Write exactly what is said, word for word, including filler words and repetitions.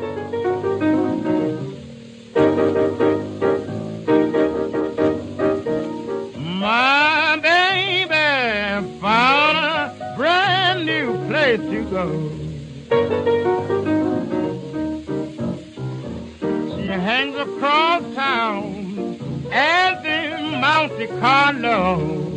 My baby found a brand new place to go. She hangs across town at the Monte Carlo.